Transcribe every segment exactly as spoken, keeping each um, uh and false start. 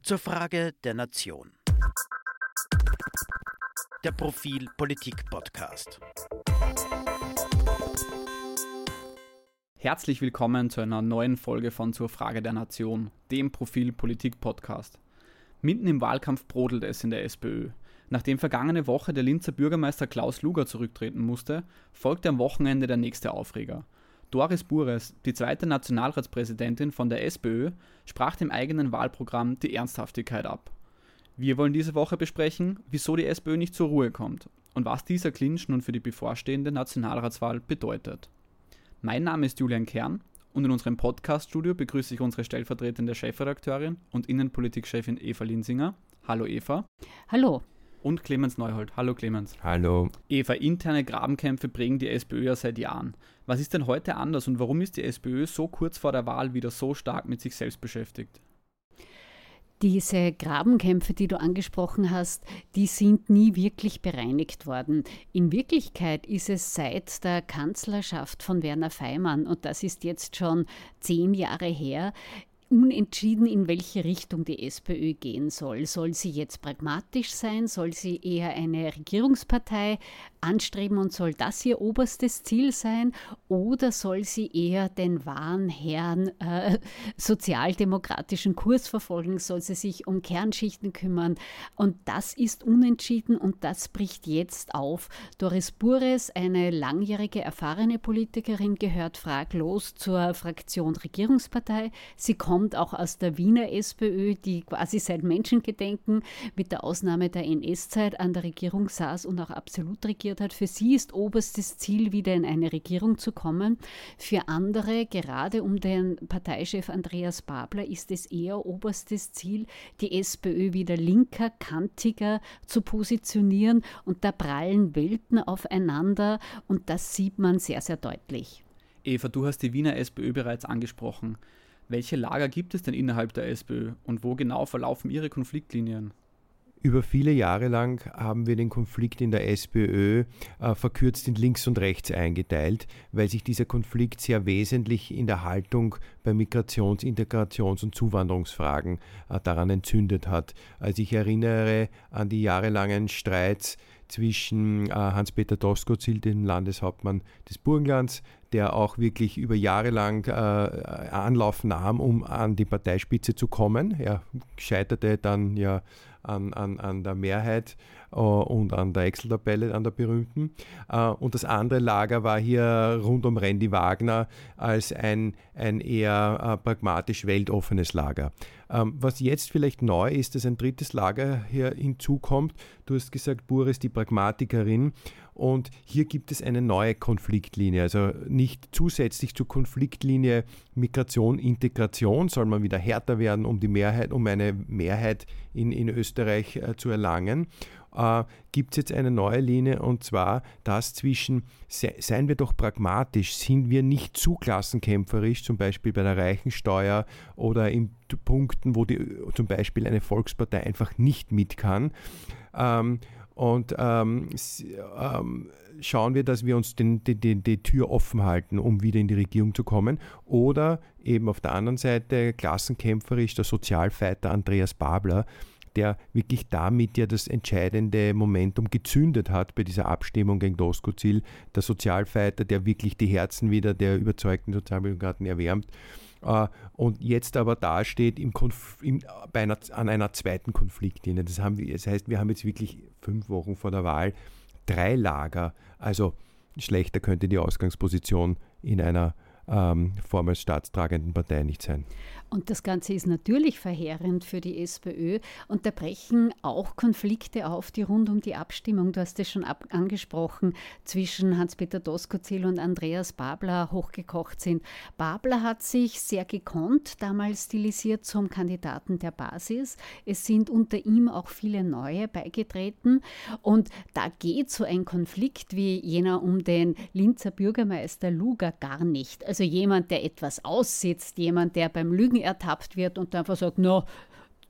Zur Frage der Nation. Der Profil Politik Podcast. Herzlich willkommen zu einer neuen Folge von Zur Frage der Nation, dem Profil Politik Podcast. Mitten im Wahlkampf brodelt es in der SPÖ. Nachdem vergangene Woche der Linzer Bürgermeister Klaus Luger zurücktreten musste, folgte am Wochenende der nächste Aufreger. Doris Burres, die zweite Nationalratspräsidentin von der SPÖ, sprach dem eigenen Wahlprogramm die Ernsthaftigkeit ab. Wir wollen diese Woche besprechen, wieso die SPÖ nicht zur Ruhe kommt und was dieser Clinch nun für die bevorstehende Nationalratswahl bedeutet. Mein Name ist Julian Kern und in unserem Podcast-Studio begrüße ich unsere stellvertretende Chefredakteurin und Innenpolitikchefin Eva Linsinger. Hallo Eva. Hallo. Und Clemens Neuhold. Hallo Clemens. Hallo. Eva, interne Grabenkämpfe prägen die SPÖ ja seit Jahren. Was ist denn heute anders und warum ist die SPÖ so kurz vor der Wahl wieder so stark mit sich selbst beschäftigt? Diese Grabenkämpfe, die du angesprochen hast, die sind nie wirklich bereinigt worden. In Wirklichkeit ist es seit der Kanzlerschaft von Werner Faymann, und das ist jetzt schon zehn Jahre her, unentschieden, in welche Richtung die SPÖ gehen soll. Soll sie jetzt pragmatisch sein? Soll sie eher eine Regierungspartei anstreben und soll das ihr oberstes Ziel sein? Oder soll sie eher den wahren Herrn äh, sozialdemokratischen Kurs verfolgen? Soll sie sich um Kernschichten kümmern? Und das ist unentschieden und das bricht jetzt auf. Doris Burres, eine langjährige erfahrene Politikerin, gehört fraglos zur Fraktion Regierungspartei. Sie kommt kommt auch aus der Wiener SPÖ, die quasi seit Menschengedenken mit der Ausnahme der N S-Zeit an der Regierung saß und auch absolut regiert hat. Für sie ist oberstes Ziel, wieder in eine Regierung zu kommen. Für andere, gerade um den Parteichef Andreas Babler, ist es eher oberstes Ziel, die SPÖ wieder linker, kantiger zu positionieren. Und da prallen Welten aufeinander und das sieht man sehr, sehr deutlich. Eva, du hast die Wiener SPÖ bereits angesprochen. Welche Lager gibt es denn innerhalb der SPÖ und wo genau verlaufen ihre Konfliktlinien? Über viele Jahre lang haben wir den Konflikt in der SPÖ äh, verkürzt in links und rechts eingeteilt, weil sich dieser Konflikt sehr wesentlich in der Haltung bei Migrations-, Integrations- und Zuwanderungsfragen äh, daran entzündet hat. Also ich erinnere an die jahrelangen Streits zwischen äh, Hans-Peter Doskozil, dem Landeshauptmann des Burgenlands, der auch wirklich über Jahre lang äh, Anlauf nahm, um an die Parteispitze zu kommen. Er scheiterte dann ja an, an, an der Mehrheit äh, und an der Excel-Tabelle, an der berühmten. Äh, und das andere Lager war hier rund um Randy Wagner als ein, ein eher äh, pragmatisch weltoffenes Lager. Ähm, was jetzt vielleicht neu ist, dass ein drittes Lager hier hinzukommt. Du hast gesagt, Burres, die Pragmatikerin. Und hier gibt es eine neue Konfliktlinie, also nicht zusätzlich zur Konfliktlinie Migration, Integration soll man wieder härter werden, um die Mehrheit, um eine Mehrheit in, in Österreich äh, zu erlangen. Äh, gibt es jetzt eine neue Linie und zwar das zwischen, se, seien wir doch pragmatisch, sind wir nicht zu klassenkämpferisch, zum Beispiel bei der Reichensteuer oder in Punkten, wo die, zum Beispiel eine Volkspartei einfach nicht mit kann. Ähm, Und ähm, ähm, schauen wir, dass wir uns den, die, die, die Tür offen halten, um wieder in die Regierung zu kommen. Oder eben auf der anderen Seite klassenkämpferisch der Sozialfighter Andreas Babler, der wirklich damit ja das entscheidende Momentum gezündet hat bei dieser Abstimmung gegen Doskozil. Der Sozialfighter, der wirklich die Herzen wieder der überzeugten Sozialdemokraten erwärmt. Uh, und jetzt aber dasteht im Konf- im, bei einer, an einer zweiten Konfliktlinie. Das, haben wir, das heißt, wir haben jetzt wirklich fünf Wochen vor der Wahl drei Lager. Also schlechter könnte die Ausgangsposition in einer ähm, vormals staatstragenden Partei nicht sein. Und das Ganze ist natürlich verheerend für die SPÖ und da brechen auch Konflikte auf, die rund um die Abstimmung, du hast es schon ab- angesprochen, zwischen Hans-Peter Doskozil und Andreas Babler hochgekocht sind. Babler hat sich sehr gekonnt damals stilisiert zum Kandidaten der Basis. Es sind unter ihm auch viele Neue beigetreten und da geht so ein Konflikt wie jener um den Linzer Bürgermeister Luger gar nicht. Also jemand, der etwas aussitzt, jemand, der beim Lügen ertappt wird und einfach sagt, no,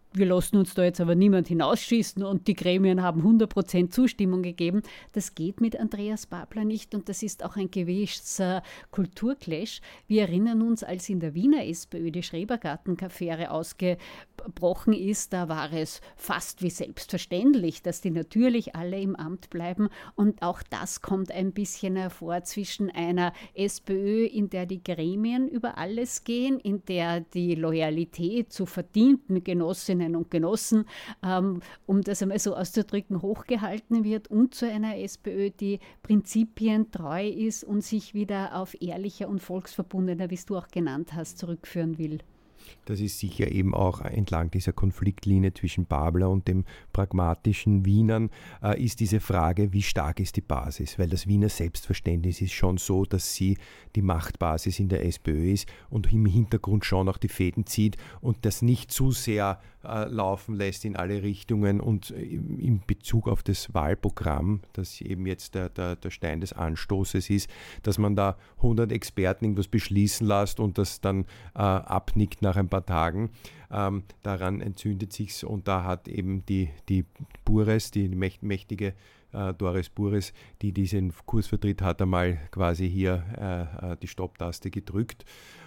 wir lassen uns da jetzt aber niemand hinausschießen und die Gremien haben hundert Prozent Zustimmung gegeben. Das geht mit Andreas Babler nicht und das ist auch ein gewisser Kulturclash. Wir erinnern uns, als in der Wiener SPÖ die Schrebergarten-Affäre ausgebrochen ist, da war es fast wie selbstverständlich, dass die natürlich alle im Amt bleiben und auch das kommt ein bisschen hervor zwischen einer SPÖ, in der die Gremien über alles gehen, in der die Loyalität zu verdienten Genossinnen und Genossen, ähm, um das einmal so auszudrücken, hochgehalten wird und zu einer SPÖ, die prinzipientreu ist und sich wieder auf ehrlicher und volksverbundener, wie es du auch genannt hast, zurückführen will. Das ist sicher eben auch entlang dieser Konfliktlinie zwischen Babler und dem pragmatischen Wienern äh, ist diese Frage, wie stark ist die Basis? Weil das Wiener Selbstverständnis ist schon so, dass sie die Machtbasis in der SPÖ ist und im Hintergrund schon auch die Fäden zieht und das nicht zu sehr äh, laufen lässt in alle Richtungen und in, in Bezug auf das Wahlprogramm, das eben jetzt der, der, der Stein des Anstoßes ist, dass man da hundert Experten irgendwas beschließen lässt und das dann äh, abnickt nach ein paar Tagen. Ähm, daran entzündet sich's und da hat eben die, die Bures, die mächtige äh, Doris Bures, die diesen Kurs vertritt, hat einmal quasi hier äh, die Stopptaste gedrückt.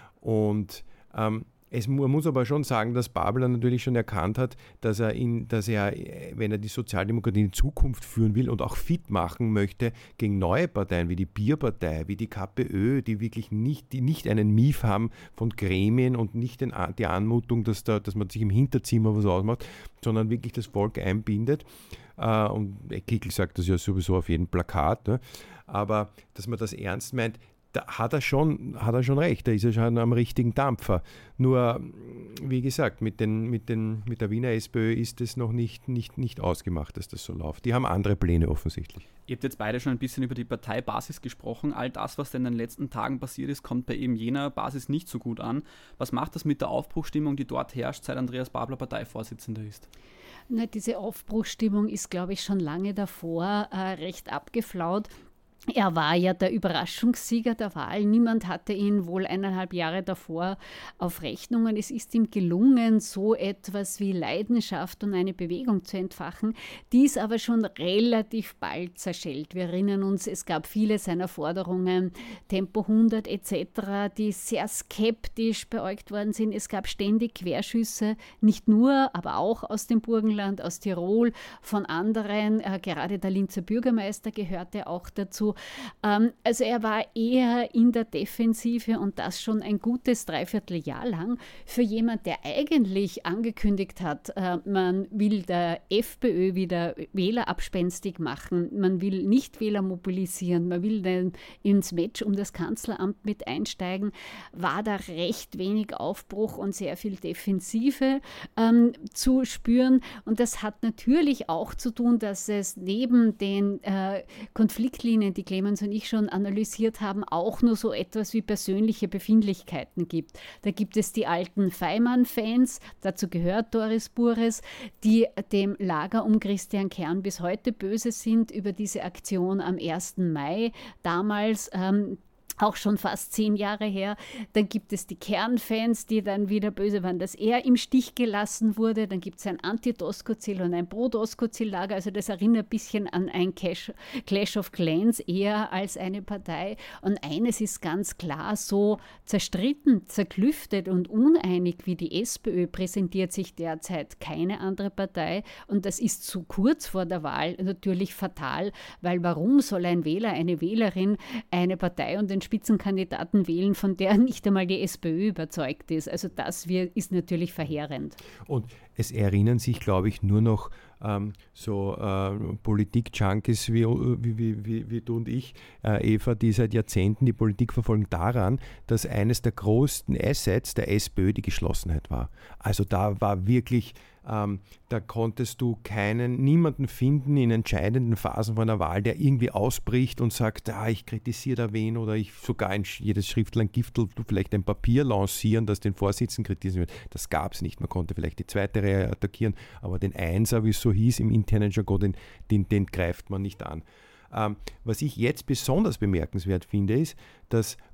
Und ähm, es, man muss aber schon sagen, dass Babler natürlich schon erkannt hat, dass er, in, dass er, wenn er die Sozialdemokratie in Zukunft führen will und auch fit machen möchte, gegen neue Parteien wie die Bierpartei, wie die KPÖ, die wirklich nicht, die nicht einen Mief haben von Gremien und nicht den, die Anmutung, dass, da, dass man sich im Hinterzimmer was ausmacht, sondern wirklich das Volk einbindet. Uh, und Kickl sagt das ja sowieso auf jedem Plakat, ne? Aber dass man das ernst meint, da hat er schon, hat er schon recht, da ist er schon am richtigen Dampfer. Nur, wie gesagt, mit, den, mit, den, mit der Wiener SPÖ ist es noch nicht, nicht, nicht ausgemacht, dass das so läuft. Die haben andere Pläne offensichtlich. Ihr habt jetzt beide schon ein bisschen über die Parteibasis gesprochen. All das, was in den letzten Tagen passiert ist, kommt bei eben jener Basis nicht so gut an. Was macht das mit der Aufbruchsstimmung, die dort herrscht, seit Andreas Babler Parteivorsitzender ist? Na, diese Aufbruchsstimmung ist, glaube ich, schon lange davor äh, recht abgeflaut. Er war ja der Überraschungssieger der Wahl. Niemand hatte ihn wohl eineinhalb Jahre davor auf Rechnungen. Es ist ihm gelungen, so etwas wie Leidenschaft und eine Bewegung zu entfachen, die ist aber schon relativ bald zerschellt. Wir erinnern uns, es gab viele seiner Forderungen, Tempo hundert et cetera, die sehr skeptisch beäugt worden sind. Es gab ständig Querschüsse, nicht nur, aber auch aus dem Burgenland, aus Tirol, von anderen. Äh, gerade der Linzer Bürgermeister gehörte auch dazu. Also er war eher in der Defensive und das schon ein gutes Dreivierteljahr lang. Für jemand, der eigentlich angekündigt hat, man will der FPÖ wieder Wähler abspenstig machen, man will Nichtwähler mobilisieren, man will dann ins Match um das Kanzleramt mit einsteigen, war da recht wenig Aufbruch und sehr viel Defensive ähm, zu spüren. Und das hat natürlich auch zu tun, dass es neben den äh, Konfliktlinien, die Clemens und ich schon analysiert haben, auch nur so etwas wie persönliche Befindlichkeiten gibt. Da gibt es die alten Feimann-Fans, dazu gehört Doris Bures, die dem Lager um Christian Kern bis heute böse sind über diese Aktion am ersten Mai. Damals ähm, auch schon fast zehn Jahre her. Dann gibt es die Kernfans, die dann wieder böse waren, dass er im Stich gelassen wurde. Dann gibt es ein Anti-Doskozil und ein Pro-Doskozil-Lager. Also das erinnert ein bisschen an ein Clash, Clash of Clans eher als eine Partei. Und eines ist ganz klar, so zerstritten, zerklüftet und uneinig wie die SPÖ präsentiert sich derzeit keine andere Partei. Und das ist zu kurz vor der Wahl natürlich fatal, weil warum soll ein Wähler, eine Wählerin eine Partei und den Spitzenkandidaten wählen, von der nicht einmal die SPÖ überzeugt ist. Also das ist natürlich verheerend. Und es erinnern sich, glaube ich, nur noch ähm, so äh, Politik-Junkies wie, wie, wie, wie du und ich, äh, Eva, die seit Jahrzehnten die Politik verfolgen, daran, dass eines der größten Assets der SPÖ die Geschlossenheit war. Also da war wirklich, ähm, da konntest du keinen, niemanden finden in entscheidenden Phasen von einer Wahl, der irgendwie ausbricht und sagt, ah, ich kritisiere da wen oder ich sogar in jedes Schriftlein Giftel vielleicht ein Papier lancieren, das den Vorsitzenden kritisieren wird. Das gab es nicht. Man konnte vielleicht die zweite Reihe attackieren, aber den Einser, wie es so hieß im internen Jargon, den, den, den greift man nicht an. Ähm, was ich jetzt besonders bemerkenswert finde, ist, dass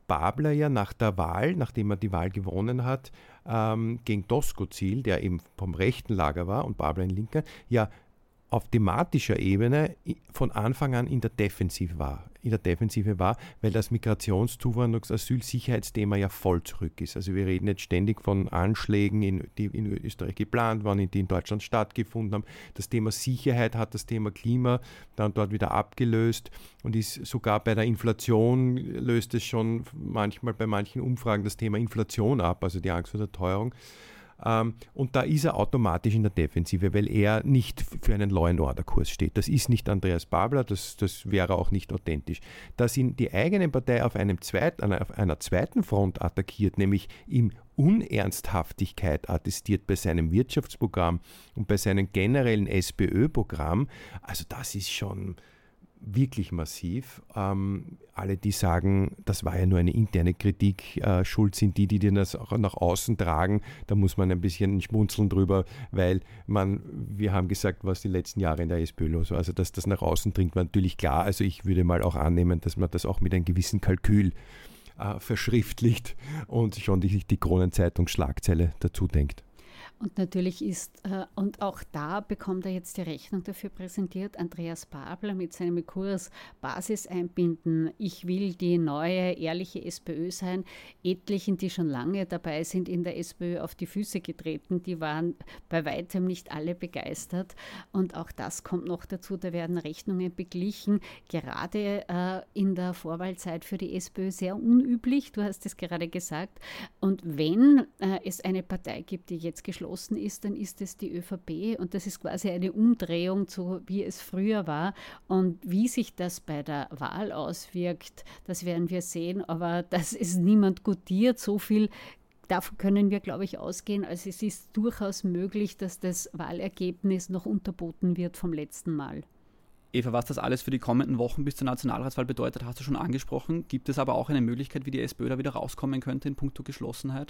Babler ja nach der Wahl, nachdem er die Wahl gewonnen hat, ähm, gegen Doskozil, der eben vom rechten Lager war und Babler in linker, ja auf thematischer Ebene von Anfang an in der Defensive war, in der Defensive war, weil das Migrations-, Zuwanderungs-, Asyl-Sicherheitsthema ja voll zurück ist. Also wir reden jetzt ständig von Anschlägen, in, die in Österreich geplant waren, die in Deutschland stattgefunden haben. Das Thema Sicherheit hat das Thema Klima dann dort wieder abgelöst und ist sogar bei der Inflation, löst es schon manchmal bei manchen Umfragen das Thema Inflation ab, also die Angst vor der Teuerung. Um, und da ist er automatisch in der Defensive, weil er nicht für einen Law-and-Order-Kurs steht. Das ist nicht Andreas Babler, das, das wäre auch nicht authentisch. Dass ihn die eigene Partei auf, einem zweit, auf einer zweiten Front attackiert, nämlich ihm Unernsthaftigkeit attestiert bei seinem Wirtschaftsprogramm und bei seinem generellen SPÖ-Programm, also das ist schon wirklich massiv. Ähm, alle, die sagen, das war ja nur eine interne Kritik, äh, schuld sind die, die das auch nach außen tragen. Da muss man ein bisschen schmunzeln drüber, weil man, wir haben gesagt, was die letzten Jahre in der SPÖ los war. Also, dass das nach außen dringt, war natürlich klar. Also, ich würde mal auch annehmen, dass man das auch mit einem gewissen Kalkül äh, verschriftlicht und schon die, die Kronenzeitung-Schlagzeile dazu denkt. Und natürlich ist, äh, und auch da bekommt er jetzt die Rechnung dafür präsentiert, Andreas Babler mit seinem Kurs Basis einbinden. Ich will die neue, ehrliche SPÖ sein. Etlichen, die schon lange dabei sind, in der SPÖ auf die Füße getreten, die waren bei weitem nicht alle begeistert. Und auch das kommt noch dazu, da werden Rechnungen beglichen. Gerade äh, in der Vorwahlzeit für die SPÖ sehr unüblich, du hast es gerade gesagt. Und wenn äh, es eine Partei gibt, die jetzt geschlossen ist, dann ist es die ÖVP und das ist quasi eine Umdrehung zu, wie es früher war und wie sich das bei der Wahl auswirkt, das werden wir sehen, aber dass es niemand gutiert, so viel davon können wir, glaube ich, ausgehen, also es ist durchaus möglich, dass das Wahlergebnis noch unterboten wird vom letzten Mal. Eva, was das alles für die kommenden Wochen bis zur Nationalratswahl bedeutet, hast du schon angesprochen. Gibt es aber auch eine Möglichkeit, wie die SPÖ da wieder rauskommen könnte in puncto Geschlossenheit?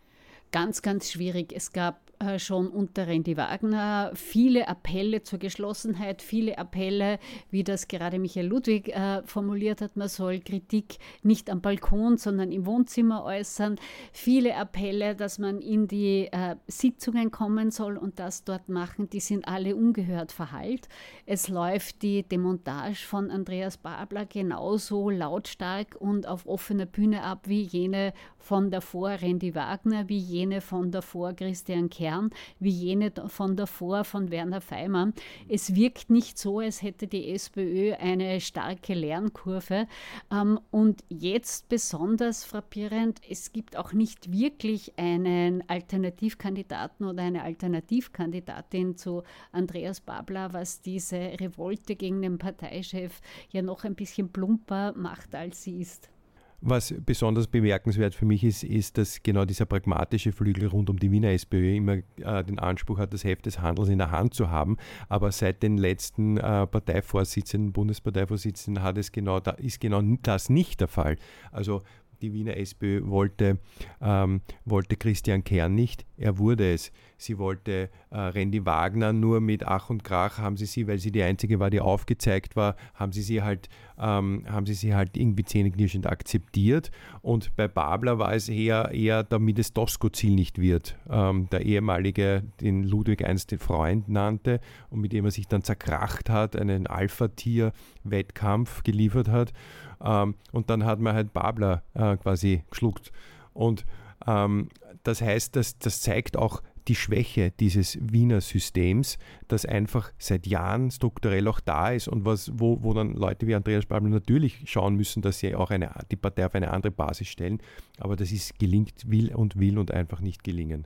Ganz, ganz schwierig. Es gab äh, schon unter Randy Wagner viele Appelle zur Geschlossenheit, viele Appelle, wie das gerade Michael Ludwig äh, formuliert hat, man soll Kritik nicht am Balkon, sondern im Wohnzimmer äußern. Viele Appelle, dass man in die äh, Sitzungen kommen soll und das dort machen, die sind alle ungehört verhallt. Es läuft die Demontage von Andreas Babler genauso lautstark und auf offener Bühne ab wie jene von davor Randy Wagner, wie jene von davor Christian Kern, wie jene von davor von Werner Feimann. Es wirkt nicht so, als hätte die SPÖ eine starke Lernkurve. Und jetzt besonders frappierend, es gibt auch nicht wirklich einen Alternativkandidaten oder eine Alternativkandidatin zu Andreas Babler, was diese Revolte gegen den Parteichef ja noch ein bisschen plumper macht, als sie ist. Was besonders bemerkenswert für mich ist, ist, dass genau dieser pragmatische Flügel rund um die Wiener SPÖ immer äh, den Anspruch hat, das Heft des Handelns in der Hand zu haben. Aber seit den letzten äh, Parteivorsitzenden, Bundesparteivorsitzenden hat es genau, da ist genau das nicht der Fall. Also die Wiener SPÖ wollte, ähm, wollte Christian Kern nicht, er wurde es. Sie wollte äh, Randy Wagner nur mit Ach und Krach, haben sie sie, weil sie die einzige war, die aufgezeigt war, haben sie sie halt, ähm, haben sie sie halt irgendwie zähneknirschend akzeptiert. Und bei Babler war es eher, eher damit es Doskozil nicht wird. Ähm, der ehemalige, den Ludwig einst den Freund nannte und mit dem er sich dann zerkracht hat, einen Alpha-Tier-Wettkampf geliefert hat. Ähm, und dann hat man halt Babler äh, quasi geschluckt. Und ähm, das heißt, dass, das zeigt auch die Schwäche dieses Wiener Systems, das einfach seit Jahren strukturell auch da ist und was, wo, wo dann Leute wie Andreas Babler natürlich schauen müssen, dass sie auch eine, die Partei auf eine andere Basis stellen. Aber das ist gelingt, will und will und einfach nicht gelingen.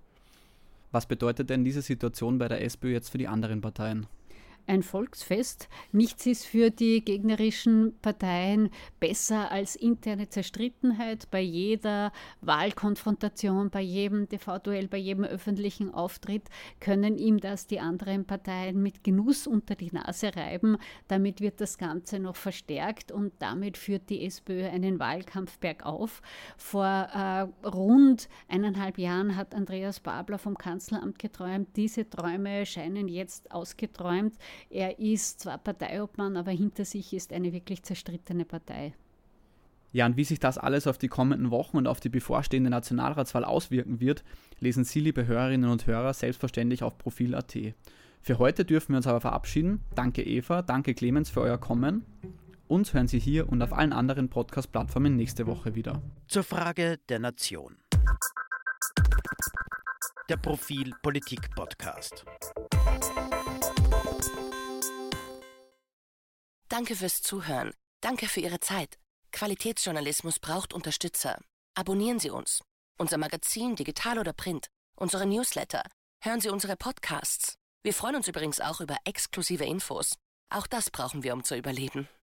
Was bedeutet denn diese Situation bei der SPÖ jetzt für die anderen Parteien? Ein Volksfest. Nichts ist für die gegnerischen Parteien besser als interne Zerstrittenheit bei jeder Wahlkonfrontation, bei jedem T V-Duell, bei jedem öffentlichen Auftritt können ihm das die anderen Parteien mit Genuss unter die Nase reiben. Damit wird das Ganze noch verstärkt und damit führt die SPÖ einen Wahlkampf bergauf. Vor äh, rund eineinhalb Jahren hat Andreas Babler vom Kanzleramt geträumt. Diese Träume scheinen jetzt ausgeträumt. Er ist zwar Parteiobmann, aber hinter sich ist eine wirklich zerstrittene Partei. Ja, und wie sich das alles auf die kommenden Wochen und auf die bevorstehende Nationalratswahl auswirken wird, lesen Sie, liebe Hörerinnen und Hörer, selbstverständlich auf Profil punkt at. Für heute dürfen wir uns aber verabschieden. Danke Eva, danke Clemens für euer Kommen. Uns hören Sie hier und auf allen anderen Podcast-Plattformen nächste Woche wieder. Zur Frage der Nation. Der Profil Politik Podcast. Danke fürs Zuhören. Danke für Ihre Zeit. Qualitätsjournalismus braucht Unterstützer. Abonnieren Sie uns. Unser Magazin, digital oder print. Unsere Newsletter. Hören Sie unsere Podcasts. Wir freuen uns übrigens auch über exklusive Infos. Auch das brauchen wir, um zu überleben.